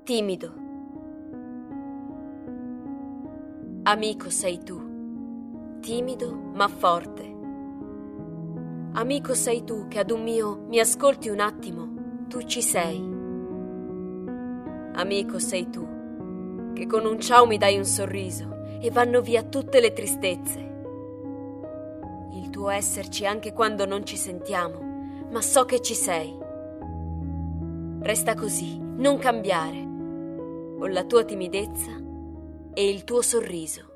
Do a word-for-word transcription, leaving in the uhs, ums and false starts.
Timido. Amico sei tu, timido ma forte. Amico sei tu che ad un mio mi ascolti un attimo, tu ci sei. Amico sei tu che con un ciao mi dai un sorriso e vanno via tutte le tristezze. Il tuo esserci anche quando non ci sentiamo, ma so che ci sei. Resta così, non cambiare, con la tua timidezza e il tuo sorriso.